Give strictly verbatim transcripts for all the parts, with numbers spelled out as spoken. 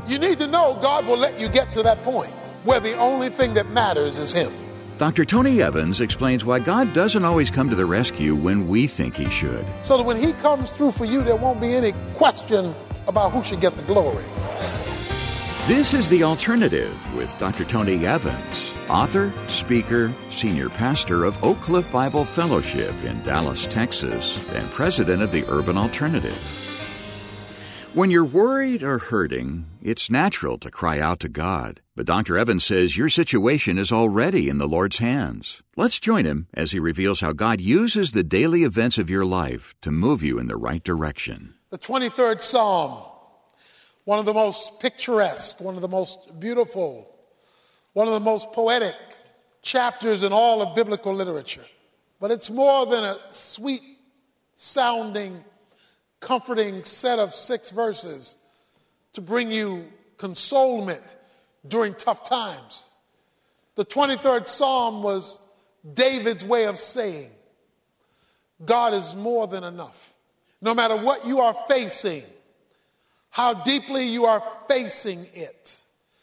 You need to know God will let you get to that point where the only thing that matters is Him. Doctor Tony Evans explains why God doesn't always come to the rescue when we think He should. So that when He comes through for you, there won't be any question about who should get the glory. This is The Alternative with Doctor Tony Evans, author, speaker, senior pastor of Oak Cliff Bible Fellowship in Dallas, Texas, and president of the Urban Alternative. When you're worried or hurting, it's natural to cry out to God. But Doctor Evans says your situation is already in the Lord's hands. Let's join him as he reveals how God uses the daily events of your life to move you in the right direction. The twenty-third Psalm, one of the most picturesque, one of the most beautiful, one of the most poetic chapters in all of biblical literature. But it's more than a sweet-sounding, comforting set of six verses to bring you consolement during tough times. The twenty-third Psalm was David's way of saying, God is more than enough. No matter what you are facing, how deeply you are facing it,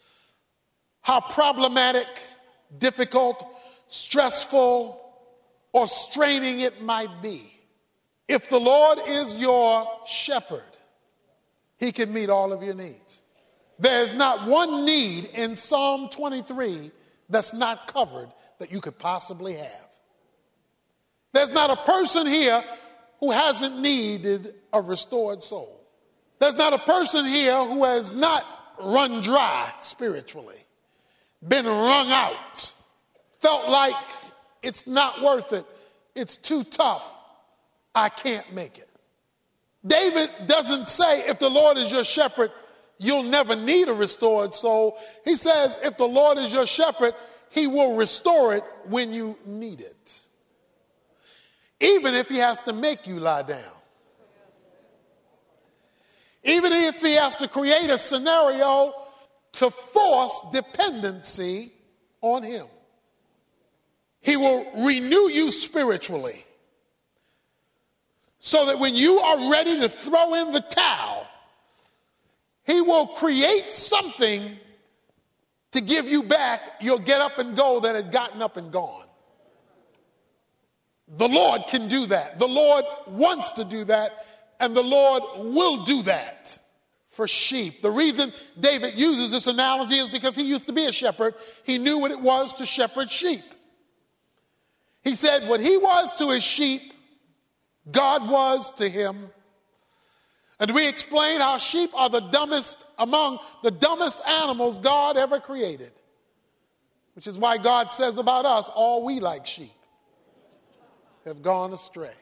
how problematic, difficult, stressful, or straining it might be, if the Lord is your shepherd, He can meet all of your needs. There's not one need in Psalm twenty-three that's not covered that you could possibly have. There's not a person here who hasn't needed a restored soul. There's not a person here who has not run dry spiritually, been wrung out, felt like it's not worth it, it's too tough, I can't make it. David doesn't say if the Lord is your shepherd, you'll never need a restored soul. He says if the Lord is your shepherd, He will restore it when you need it. Even if He has to make you lie down. Even if He has to create a scenario to force dependency on Him. He will renew you spiritually so that when you are ready to throw in the towel, He will create something to give you back your get up and go that had gotten up and gone. The Lord can do that. The Lord wants to do that, and the Lord will do that for sheep. The reason David uses this analogy is because he used to be a shepherd. He knew what it was to shepherd sheep. He said what he was to his sheep, God was to him. And we explain how sheep are the dumbest among the dumbest animals God ever created. Which is why God says about us, all we like sheep have gone astray.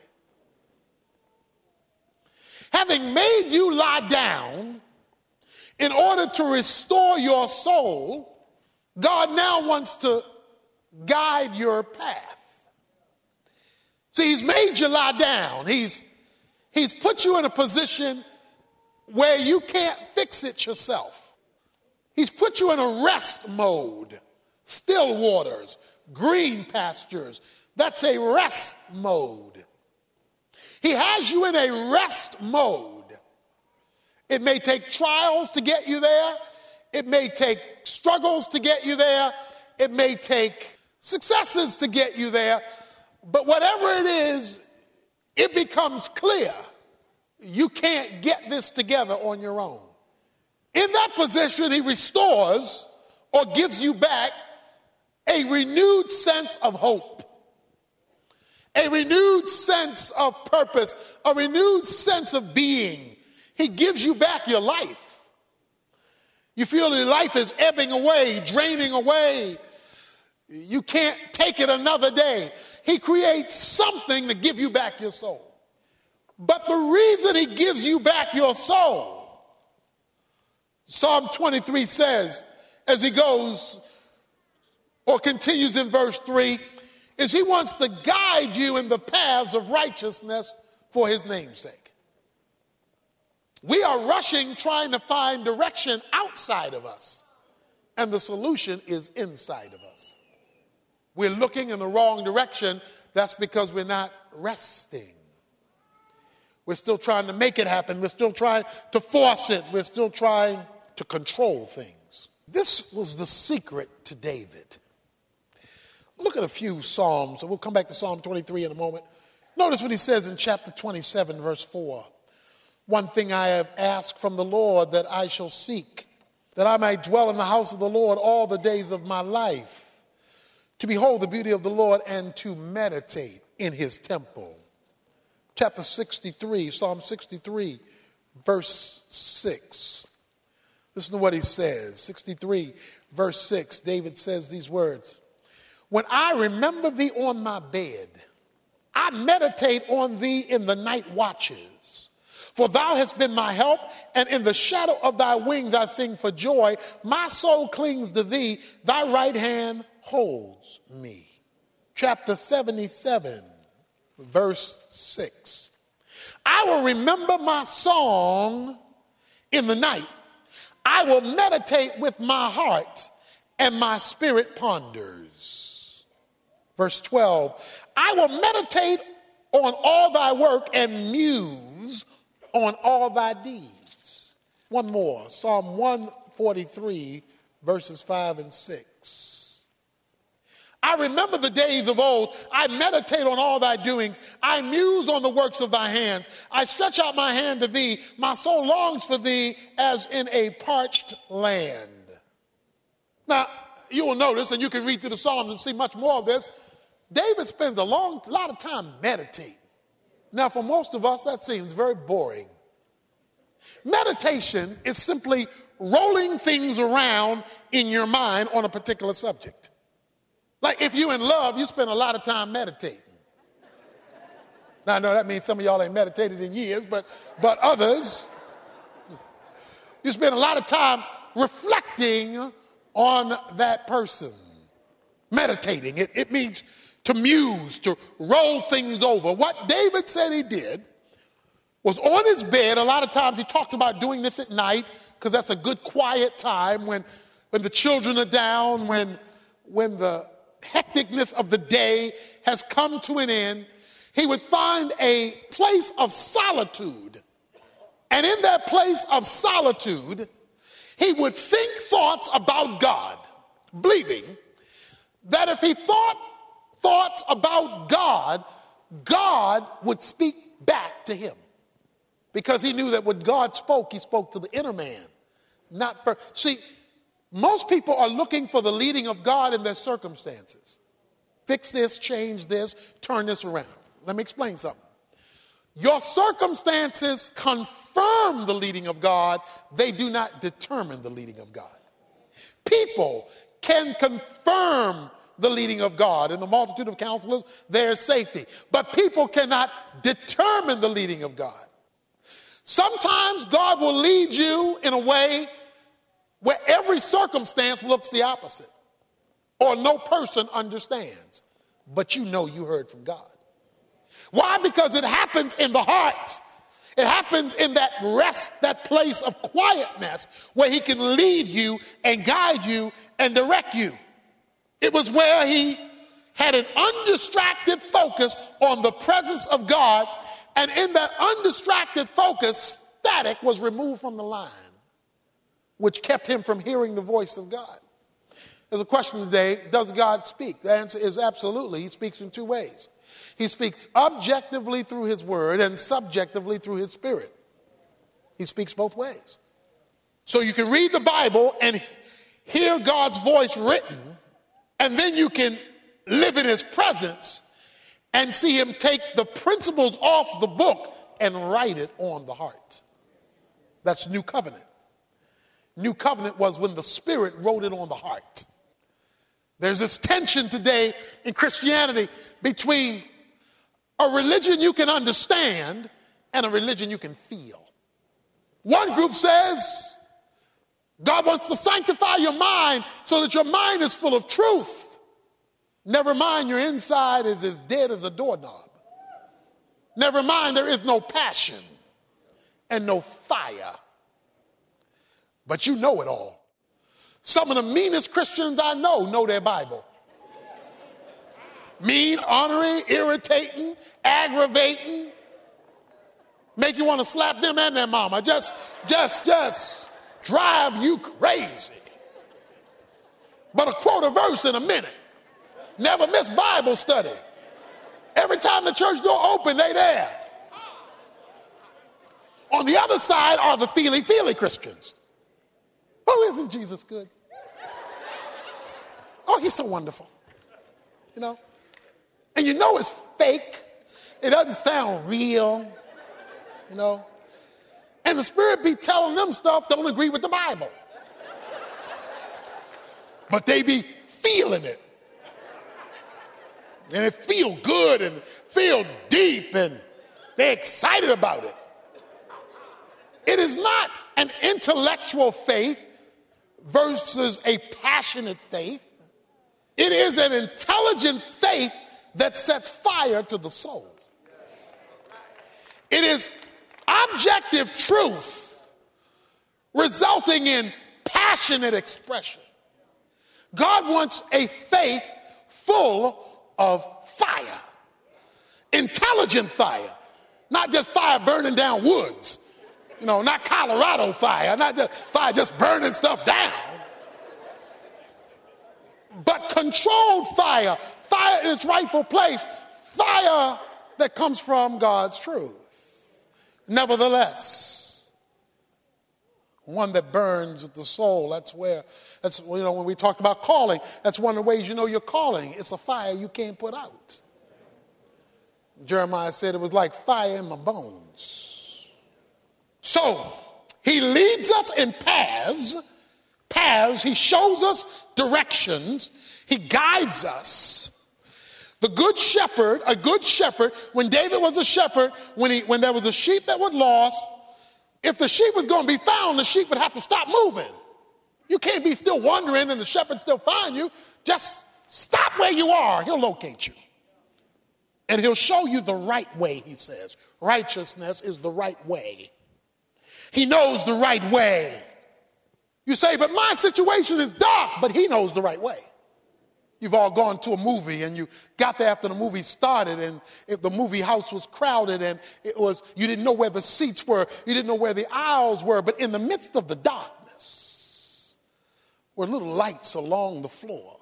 Having made you lie down in order to restore your soul, God now wants to guide your path. See, He's made you lie down. He's, he's put you in a position where you can't fix it yourself. He's put you in a rest mode. Still waters, green pastures. That's a rest mode. He has you in a rest mode. It may take trials to get you there. It may take struggles to get you there. It may take successes to get you there. But whatever it is, it becomes clear you can't get this together on your own. In that position, He restores or gives you back a renewed sense of hope, a renewed sense of purpose, a renewed sense of being. He gives you back your life. You feel that life is ebbing away, draining away. You can't take it another day. He creates something to give you back your soul. But the reason He gives you back your soul, Psalm twenty-three says, as he goes or continues in verse three, is He wants to guide you in the paths of righteousness for His name's sake. We are rushing trying to find direction outside of us, and the solution is inside of us. We're looking in the wrong direction. That's because we're not resting. We're still trying to make it happen. We're still trying to force it. We're still trying to control things. This was the secret to David. Look at a few Psalms, and we'll come back to Psalm twenty-three in a moment. Notice what he says in chapter twenty-seven, verse four. One thing I have asked from the Lord that I shall seek, that I might dwell in the house of the Lord all the days of my life, to behold the beauty of the Lord and to meditate in his temple. Chapter sixty-three, Psalm sixty-three, verse six. Listen to what he says. sixty-three, verse six, David says these words. When I remember thee on my bed, I meditate on thee in the night watches. For thou hast been my help, and in the shadow of thy wings I sing for joy. My soul clings to thee, thy right hand holds me. Chapter seventy-seven, verse six. I will remember my song in the night. I will meditate with my heart, and my spirit ponders. Verse twelve. I will meditate on all thy work and muse on all thy deeds. One more, Psalm one forty-three, verses five and six. I remember the days of old. I meditate on all thy doings. I muse on the works of thy hands. I stretch out my hand to thee. My soul longs for thee as in a parched land. Now, you will notice, and you can read through the Psalms and see much more of this, David spends a long lot of time meditating. Now, for most of us, that seems very boring. Meditation is simply rolling things around in your mind on a particular subject. Like if you're in love, you spend a lot of time meditating. Now, I know that means some of y'all ain't meditated in years, but, but others, you spend a lot of time reflecting on that person. Meditating, it, it means to muse, to roll things over. What David said he did was on his bed. A lot of times he talks about doing this at night because that's a good quiet time when, when the children are down, when, when the hecticness of the day has come to an end. He would find a place of solitude. And in that place of solitude, he would think thoughts about God, believing that if he thought thoughts about God, God would speak back to him. Because he knew that when God spoke, he spoke to the inner man, not for. See, most people are looking for the leading of God in their circumstances. Fix this, change this, turn this around. Let me explain something. Your circumstances confirm the leading of God. They do not determine the leading of God. People can confirm the leading of God. In the multitude of counselors, there is safety. But people cannot determine the leading of God. Sometimes God will lead you in a way where every circumstance looks the opposite, or no person understands, but you know you heard from God. Why? Because it happens in the heart. It happens in that rest, that place of quietness where he can lead you and guide you and direct you. It was where he had an undistracted focus on the presence of God, and in that undistracted focus, static was removed from the line, which kept him from hearing the voice of God. There's a question today, does God speak? The answer is absolutely. He speaks in two ways. He speaks objectively through his word and subjectively through his spirit. He speaks both ways. So you can read the Bible and hear God's voice written, and then you can live in his presence and see him take the principles off the book and write it on the heart. That's New Covenant. New Covenant was when the Spirit wrote it on the heart. There's this tension today in Christianity between a religion you can understand and a religion you can feel. One group says God wants to sanctify your mind so that your mind is full of truth. Never mind, your inside is as dead as a doorknob. Never mind, there is no passion and no fire. But you know it all. Some of the meanest Christians I know know their Bible. Mean, ornery, irritating, aggravating. Make you want to slap them and their mama. Just, just, just. drive you crazy. But I'll quote a verse in a minute. Never miss Bible study. Every time the church door open, they there. On the other side are the feely-feely Christians. Oh, isn't Jesus good? Oh, he's so wonderful. You know? And you know it's fake. It doesn't sound real. You know? And the Spirit be telling them stuff don't agree with the Bible. But they be feeling it. And it feel good and feel deep and they're excited about it. It is not an intellectual faith versus a passionate faith. It is an intelligent faith that sets fire to the soul. It is objective truth resulting in passionate expression. God wants a faith full of fire, intelligent fire, not just fire burning down woods, you know, not Colorado fire, not just fire just burning stuff down, but controlled fire, fire in its rightful place, fire that comes from God's truth. Nevertheless, one that burns with the soul. That's where, that's, you know, when we talked about calling, that's one of the ways you know you're calling. It's a fire you can't put out. Jeremiah said it was like fire in my bones. So, he leads us in paths, paths, he shows us directions, he guides us. The good shepherd, a good shepherd, when David was a shepherd, when, he, when there was a sheep that was lost, if the sheep was going to be found, the sheep would have to stop moving. You can't be still wandering and the shepherd still find you. Just stop where you are. He'll locate you. And he'll show you the right way, he says. Righteousness is the right way. He knows the right way. You say, but my situation is dark, but he knows the right way. You've all gone to a movie and you got there after the movie started and if the movie house was crowded and it was, you didn't know where the seats were, you didn't know where the aisles were, but in the midst of the darkness were little lights along the floor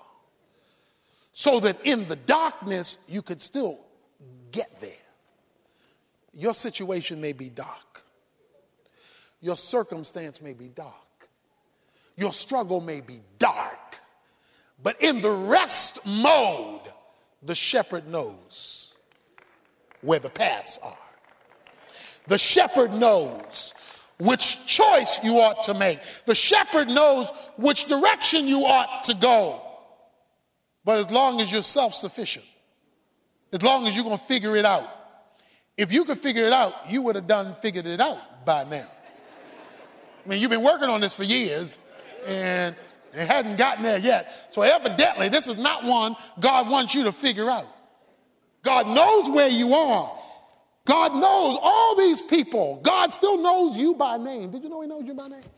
so that in the darkness you could still get there. Your situation may be dark. Your circumstance may be dark. Your struggle may be dark. But in the rest mode, the shepherd knows where the paths are. The shepherd knows which choice you ought to make. The shepherd knows which direction you ought to go. But as long as you're self-sufficient, as long as you're going to figure it out, if you could figure it out, you would have done figured it out by now. I mean, you've been working on this for years, and it hadn't gotten there yet. So evidently, this is not one God wants you to figure out. God knows where you are. God knows all these people. God still knows you by name. Did you know he knows you by name?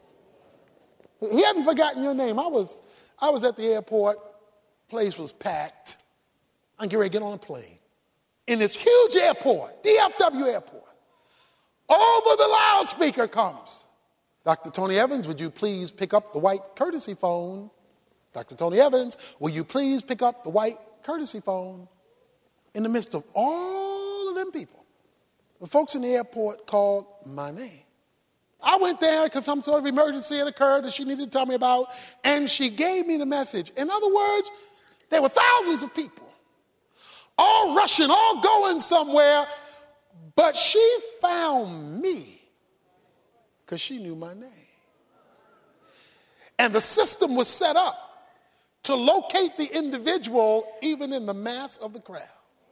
He hasn't forgotten your name. I was, I was at the airport. Place was packed. I'm getting ready to get on a plane. In this huge airport, D F W airport, over the loudspeaker comes, Doctor Tony Evans, would you please pick up the white courtesy phone? Doctor Tony Evans, will you please pick up the white courtesy phone? In the midst of all of them people, the folks in the airport called my name. I went there because some sort of emergency had occurred that she needed to tell me about, and she gave me the message. In other words, there were thousands of people, all rushing, all going somewhere, but she found me. Because she knew my name. And the system was set up to locate the individual even in the mass of the crowd.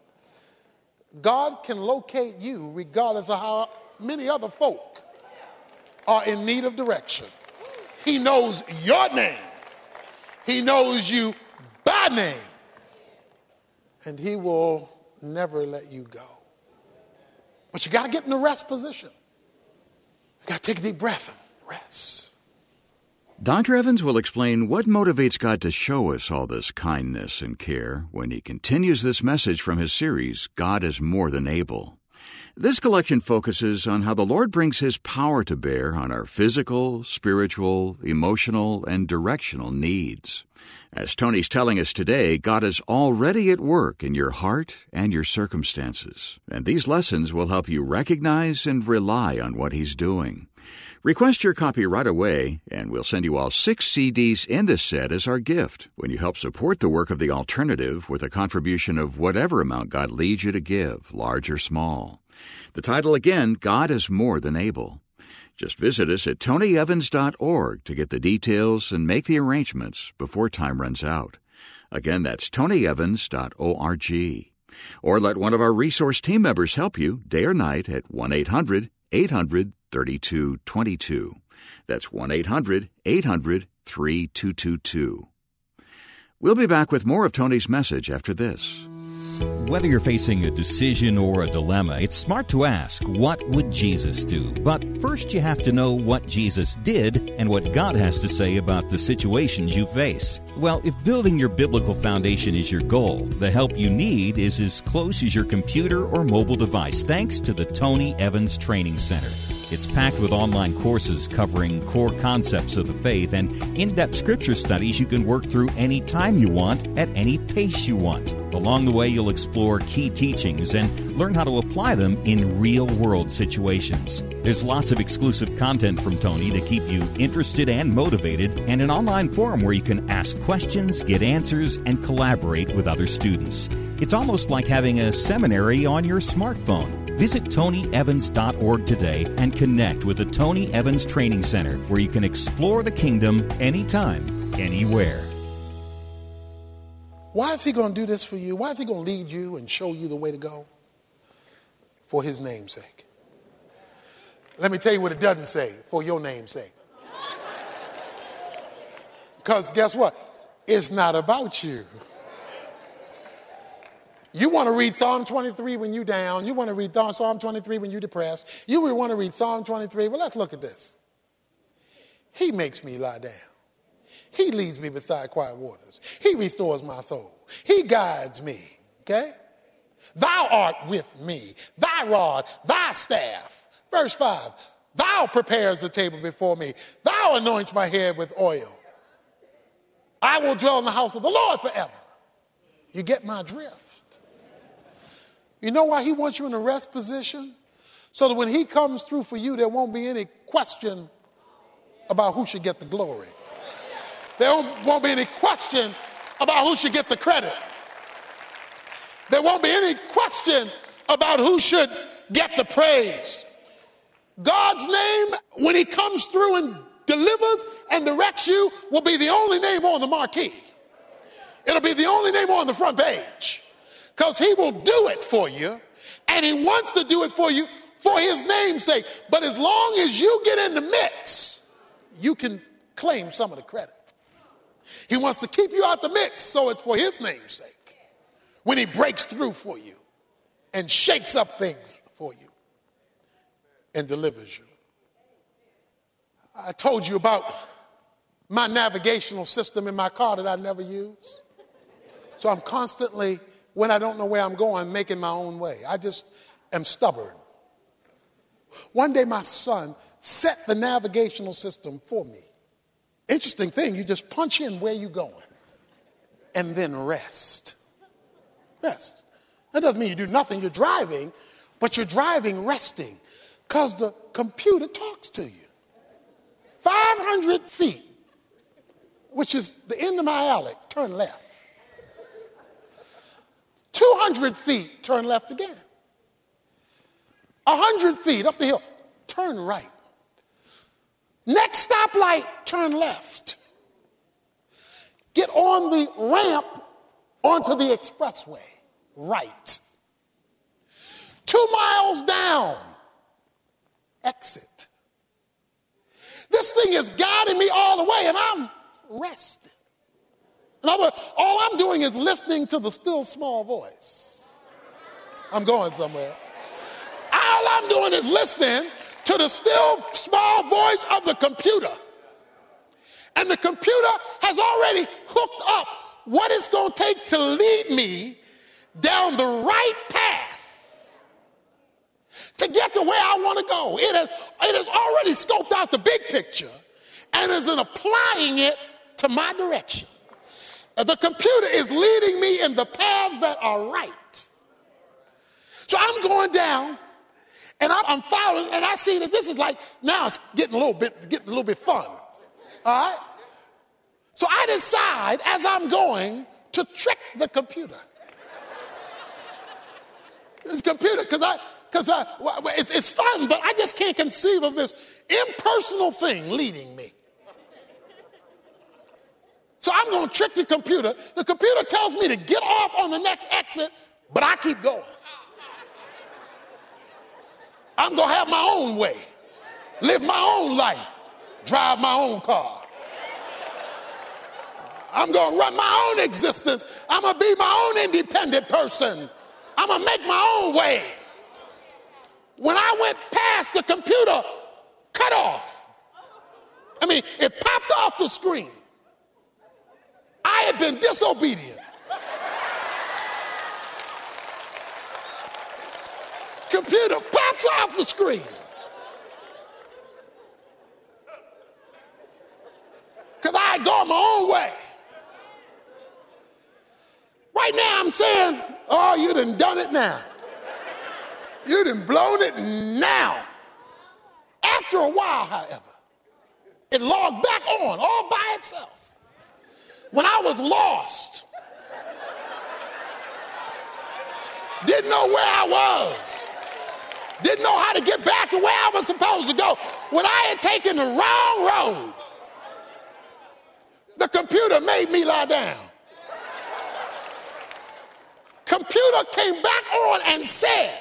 God can locate you regardless of how many other folk are in need of direction. He knows your name. He knows you by name. And he will never let you go. But you got to get in the rest position. You got to take a deep breath and rest. Doctor Evans will explain what motivates God to show us all this kindness and care when he continues this message from his series, God is More Than Able. This collection focuses on how the Lord brings His power to bear on our physical, spiritual, emotional, and directional needs. As Tony's telling us today, God is already at work in your heart and your circumstances, and these lessons will help you recognize and rely on what He's doing. Request your copy right away, and we'll send you all six C Ds in this set as our gift when you help support the work of The Alternative with a contribution of whatever amount God leads you to give, large or small. The title again, God is More Than Able. Just visit us at tony evans dot org to get the details and make the arrangements before time runs out. Again, that's tony evans dot org. Or let one of our resource team members help you day or night at one eight hundred eight hundred thirty-two twenty-two. That's one eight hundred eight hundred thirty-two twenty-two. We'll be back with more of Tony's message after this. Whether you're facing a decision or a dilemma, it's smart to ask, what would Jesus do? But first you have to know what Jesus did and what God has to say about the situations you face. Well, if building your biblical foundation is your goal, the help you need is as close as your computer or mobile device, thanks to the Tony Evans Training Center. It's packed with online courses covering core concepts of the faith and in-depth scripture studies you can work through any time you want, at any pace you want. Along the way, you'll explore key teachings and learn how to apply them in real-world situations. There's lots of exclusive content from Tony to keep you interested and motivated, and an online forum where you can ask questions, get answers, and collaborate with other students. It's almost like having a seminary on your smartphone. Visit tony evans dot org today and connect with the Tony Evans Training Center, where you can explore the kingdom anytime, anywhere. Why is He going to do this for you? Why is He going to lead you and show you the way to go? For His name's sake. Let me tell you what it doesn't say, for your name's sake. Because guess what? It's not about you. You want to read Psalm twenty-three when you're down. You want to read Psalm twenty-three when you're depressed. You would want to read Psalm twenty-three. Well, let's look at this. He makes me lie down. He leads me beside quiet waters. He restores my soul. He guides me. Okay? Thou art with me. Thy rod, thy staff. Verse five. Thou prepares the table before me. Thou anoints my head with oil. I will dwell in the house of the Lord forever. You get my drift. You know why He wants you in a rest position? So that when He comes through for you, there won't be any question about who should get the glory. There won't be any question about who should get the credit. There won't be any question about who should get the praise. God's name, when He comes through and delivers and directs you, will be the only name on the marquee. It'll be the only name on the front page. Because He will do it for you, and He wants to do it for you for His name's sake. But as long as you get in the mix, you can claim some of the credit. He wants to keep you out the mix, so it's for His name's sake. When He breaks through for you and shakes up things for you and delivers you. I told you about my navigational system in my car that I never use. So I'm constantly, when I don't know where I'm going, making my own way. I just am stubborn. One day my son set the navigational system for me. Interesting thing, you just punch in where you're going and then rest. Rest. That doesn't mean you do nothing, you're driving, but you're driving resting because the computer talks to you. five hundred feet, which is the end of my alley, turn left. two hundred feet, turn left again. one hundred feet up the hill, turn right. Next stoplight, turn left. Get on the ramp onto the expressway, right. Two miles down, exit. This thing is guiding me all the way, and I'm resting. In other words, all I'm doing is listening to the still small voice. I'm going somewhere. All I'm doing is listening to the still small voice of the computer. And the computer has already hooked up what it's going to take to lead me down the right path to get to where I want to go. It has, it has already scoped out the big picture and is in applying it to my direction. The computer is leading me in the paths that are right. So I'm going down, and I'm, I'm following, and I see that this is like, now it's getting a little bit, getting a little bit fun. All right? So I decide, as I'm going, to trick the computer. The computer, because I, because I, well, it's, it's fun, but I just can't conceive of this impersonal thing leading me. So I'm going to trick the computer. The computer tells me to get off on the next exit, but I keep going. I'm going to have my own way, live my own life, drive my own car. I'm going to run my own existence. I'm going to be my own independent person. I'm going to make my own way. When I went past, the computer cut off. I mean, it popped off the screen. I had been disobedient. Computer pops off the screen. Because I had gone my own way. Right now I'm saying, oh, you done done it now. You done blown it now. After a while, however, it logged back on all by itself. When I was lost, didn't know where I was, didn't know how to get back to where I was supposed to go, when I had taken the wrong road, the computer made me lie down. Computer came back on and said,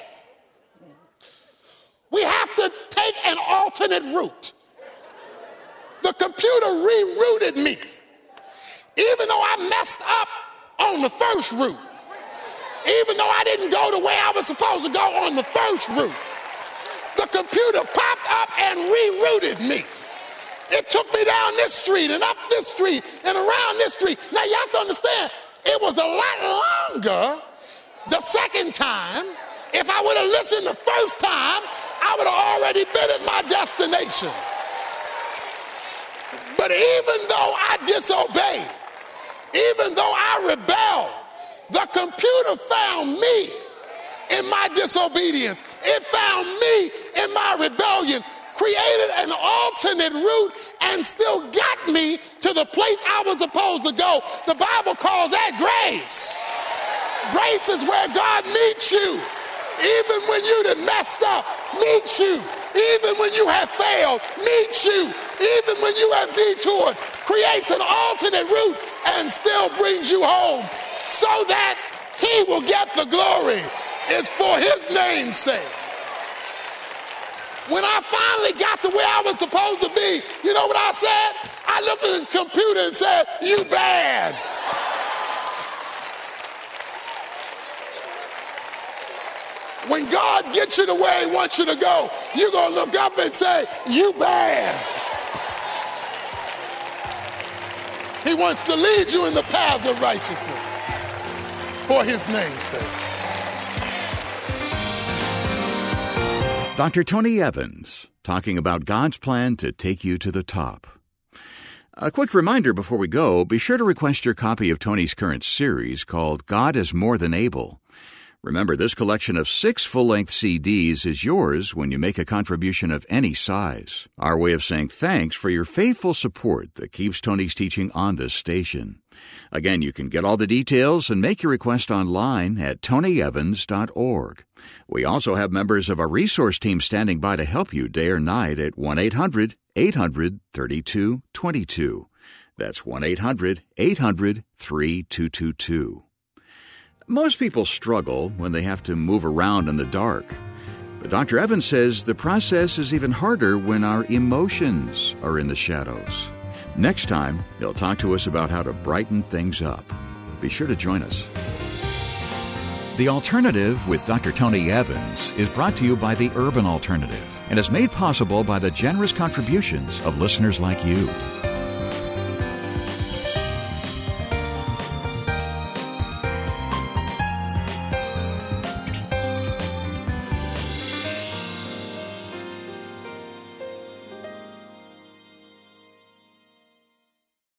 we have to take an alternate route. The computer rerouted me. Even though I messed up on the first route, even though I didn't go the way I was supposed to go on the first route, the computer popped up and rerouted me. It took me down this street and up this street and around this street. Now you have to understand, it was a lot longer the second time. If I would have listened the first time, I would have already been at my destination. But even though I disobeyed, even though I rebelled, the computer found me in my disobedience. It found me in my rebellion, created an alternate route, and still got me to the place I was supposed to go. The Bible calls that grace. Grace is where God meets you. Even when you done messed up, meets you. Even when you have failed, meets you. Even when you have detoured, creates an alternate route and still brings you home so that he will get the glory. It's for his name's sake. When I finally got to where I was supposed to be, you know what I said? I looked at the computer and said, you bad. When God gets you to where he wants you to go, you're going to look up and say, you bad. He wants to lead you in the paths of righteousness for his name's sake. Doctor Tony Evans, talking about God's plan to take you to the top. A quick reminder before we go, be sure to request your copy of Tony's current series called God is More Than Able. Remember, this collection of six full-length C Ds is yours when you make a contribution of any size. Our way of saying thanks for your faithful support that keeps Tony's teaching on this station. Again, you can get all the details and make your request online at tony evans dot org. We also have members of our resource team standing by to help you day or night at one eight hundred eight hundred thirty-two twenty-two. That's one eight hundred eight hundred thirty-two twenty-two. Most people struggle when they have to move around in the dark. But Doctor Evans says the process is even harder when our emotions are in the shadows. Next time, he'll talk to us about how to brighten things up. Be sure to join us. The Alternative with Doctor Tony Evans is brought to you by the Urban Alternative and is made possible by the generous contributions of listeners like you.